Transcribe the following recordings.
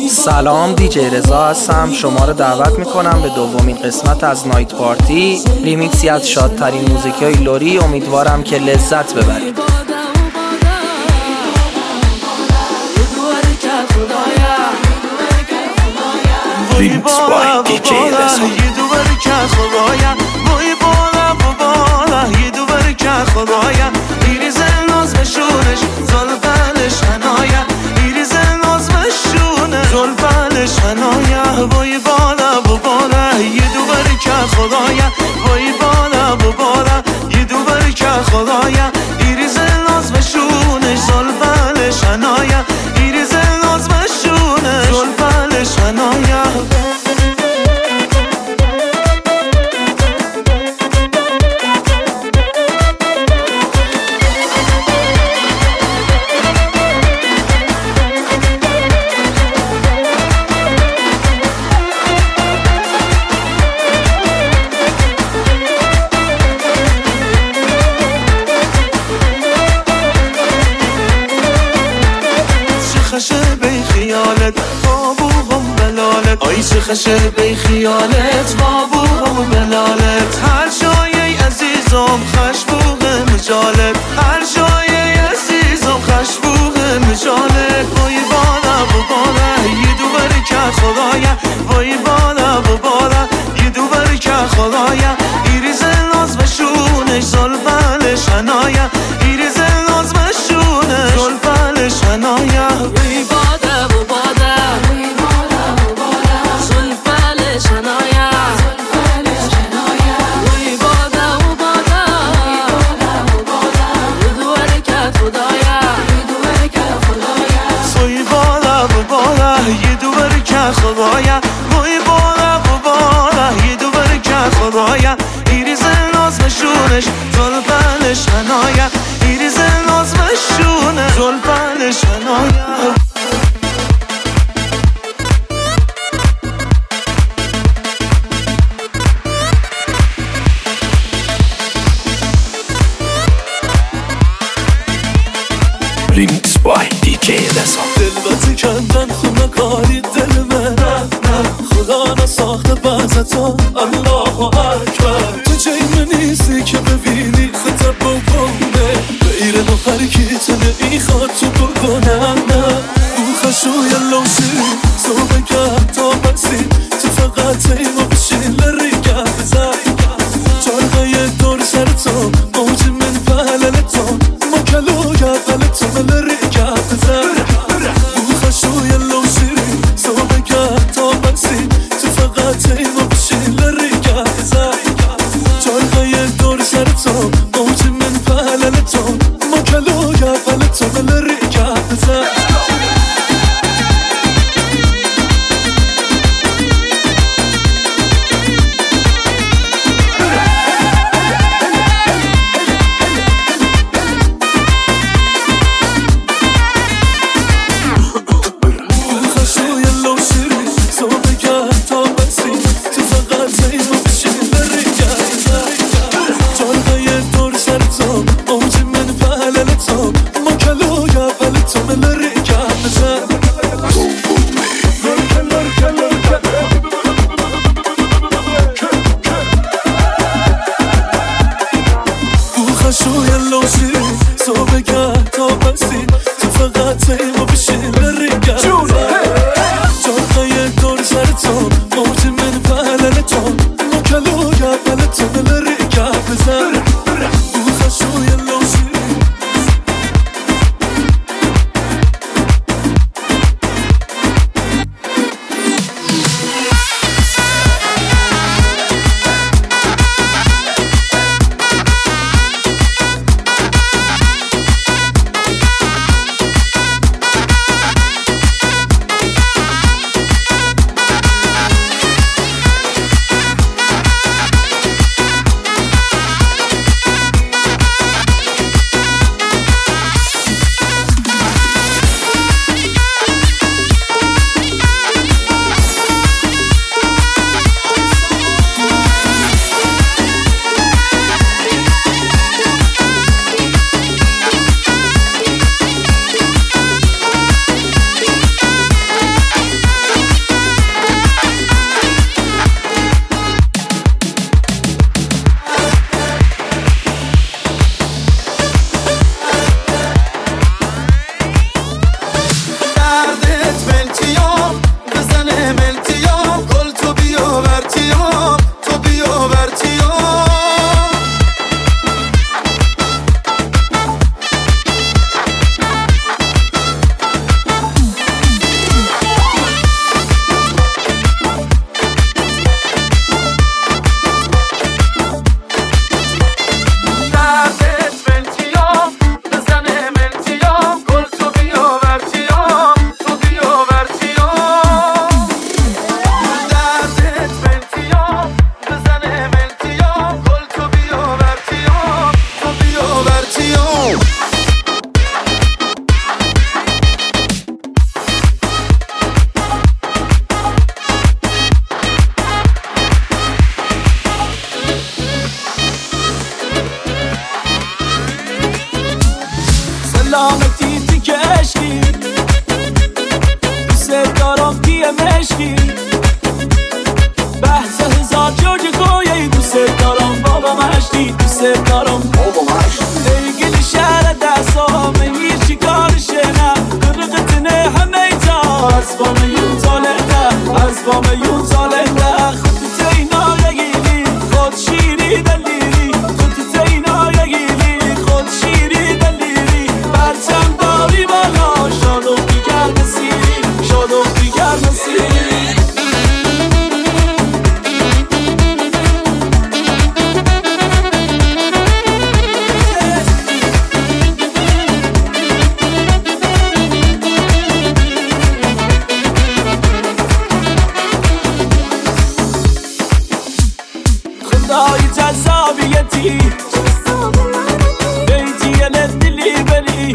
سلام، دیجی رضا هستم. شما رو دعوت میکنم به دومین قسمت از نایت پارتی، ریمیکسی از شادترین موزیکای لوری. امیدوارم که لذت ببرید. ریمیکس بای دیجی رضا. یه دو برکت خدایا، وای بالا و بالا. یه دو برکت خدایا، ایریز ناز بشونش زلفلش هنایا. ایریز ناز بشونه زلفلش هنایا. وای بالا و بالا. یه دو برکت خدایا، وای بالا و بالا. یه دو برکت خدایا، ایریز ناز بشونش زلفلش هنایا. ایریز ناز بشونه زلفلش هنایا. آی چه خشه بی خیالت بابو هم بلالت. هر جای عزیزم خشبوغ مجالت. هر جای عزیزم خشبوغ مجالت. وای بالا و بالا. یه دو برکت خدایا، وای بالا و بالا. یه دو برکت خدایا، ایریز ناز بشونش زلفلش هنایا. ایریز ناز بشونش زلفلش هنایا. وای بالا و بالا. خدایا وای بالا و بالا. یه دو برکت خدایا، ایریز ناز بشونش زلفلش هنایا. ایریز ناز بشونه زلفلش هنایا. ریمیکس بای دیجی رضا. دلبتی کندن خونه کاری دل من، خدا نساخته بعضتا. الله اکبر. تو جیم نیستی که ببینی خطر بکنه. غیر نخری که تنه خواد تو بکنم. اون خشوی لوشی صبح که تا بسی. تو فقط ایمو بشین لرگه بزن. چارقای دور سر تو موج من پهلل تو. ما کلوگه پل تو لرگه بزن. اون خشوی لوشی صبح که تا بسی. تو فقط ایمو بشین لرگه بزن. چارقای دور سر تو موج من پهلل تو. ما کلوگه پل تو لرگه بزن. دارم ایگل شهر دستا منگیر چی کارشه نه قرقتنه همه تا از با میون ساله نه از با میون ساله نه خودت اینا یگیلی خود شیری دلیری خودت اینا یگیلی خود شیری دلیری برچم داری بالا شاد و دیگر نسیری شاد و دیگر نسیری خدای جذابیتی بیتی دلی بری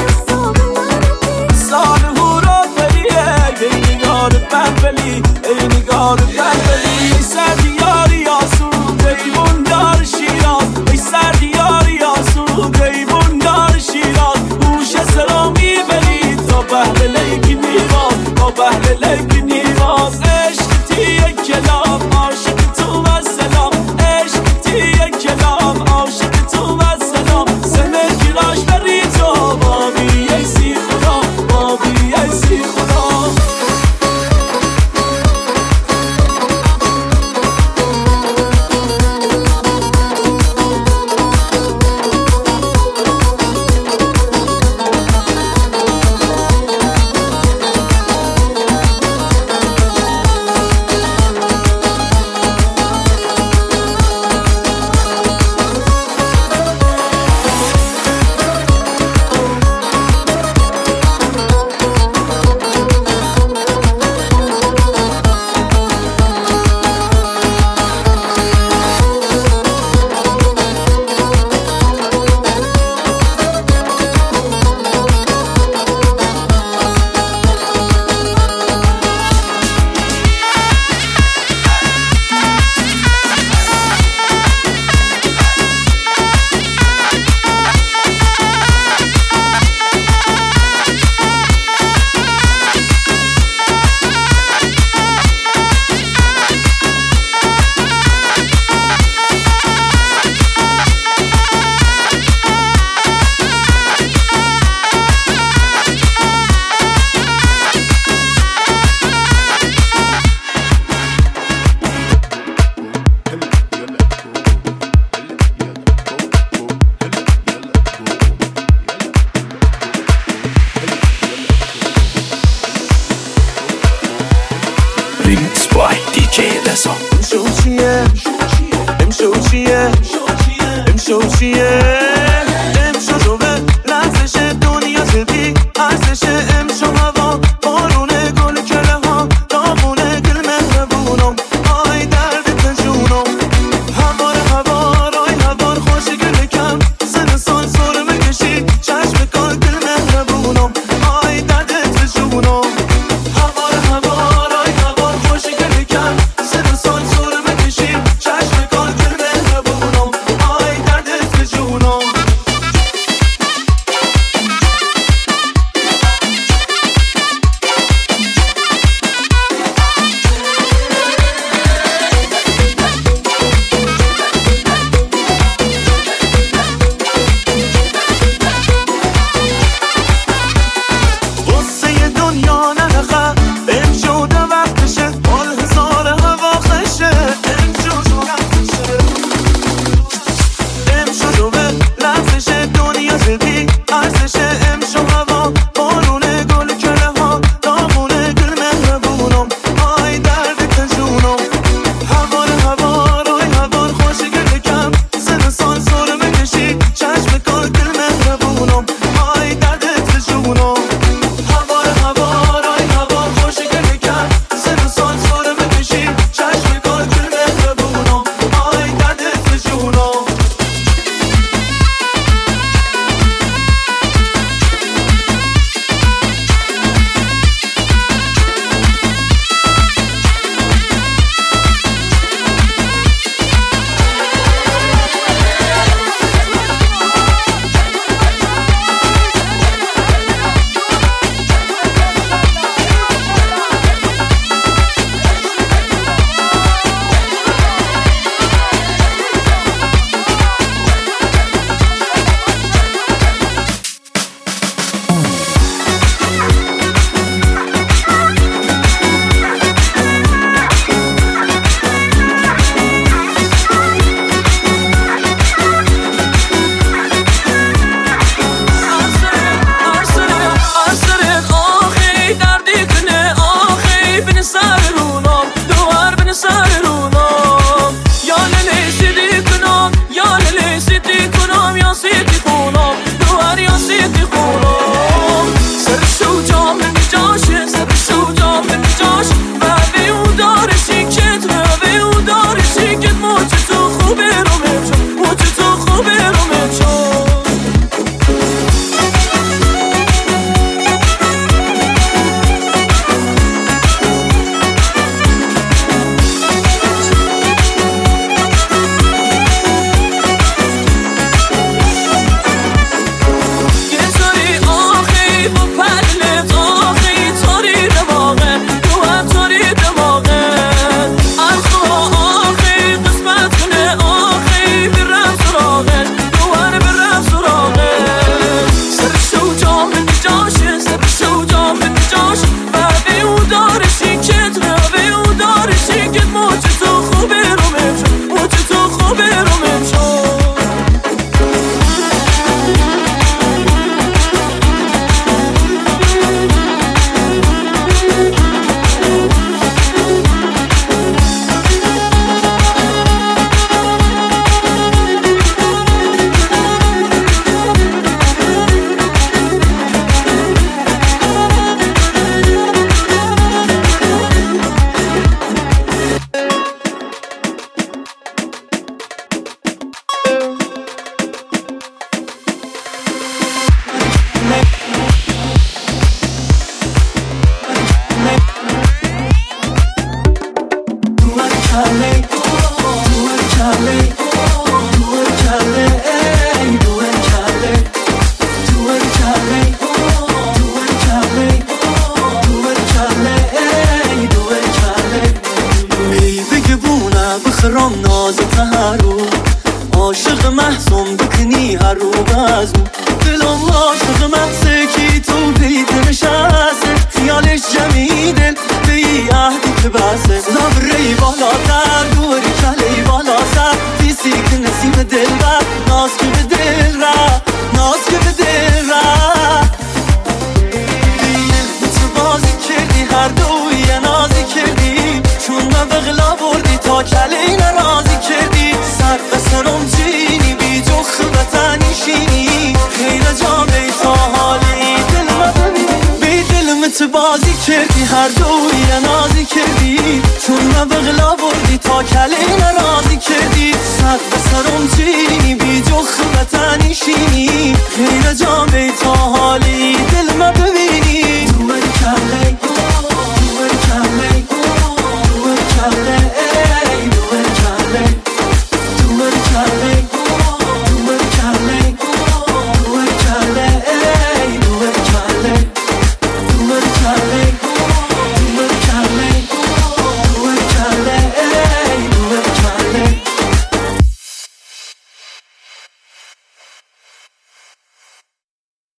سال هورا بریه ای نگار بلی ای نگار بلی ای سردیاری آسون دیوون دار شیراز ای سردیاری آسون دیوون دار شیراز هوش سرامی بری تا بهل لیک نیواز تا بهل لیک نیواز عشق تیه کلام عاشق تو و سلام عشق تیه کلام عاشق تو و سلام سمه گیراش بری تو بابی ایسی خدا بابی ایسی خدا Remix by DJ رضا. امشو چیه امشو چیه امشو چیه امشو جوه لحظش دنیا زدی ارزش امشو هوا بارونه گل کله ها دامونه گل مهربونم آی درد جونم هوار هوار آی هوار خوش گل کم سن سال سر مکشی چشم کار گل مهربونم آی درد جونم هوار هوار آی هوار خوش گل کم سن سال سر مکشی چشم کار گل مهربونم آی درد جونم هر رو عاشق محسوم بکنی هر رو بزم دلم عاشق محسه کی تو بیت نشسته خیالش جمعی دل به ای عهدی که بسه لبری بالا در دوری کلی بالا سر دیسی که نسیم دل بر ناز که به دل را ناز که به دل را دیل تو بازی کردی هر دوی نازی کردی چون من بغلا بردی تا کلی نرازی کردی سر به سرم جینی بی جخ وطنی شینی خیر جا بیتا حالی دل ما بی دلم تو بازی کردی هر دوی نازی کردی چون من بغلا بردی تا کلی نرازی کردی سر به سرم جینی بی جخ وطنی شینی خیر جا بیتا حالی دل ما ببینی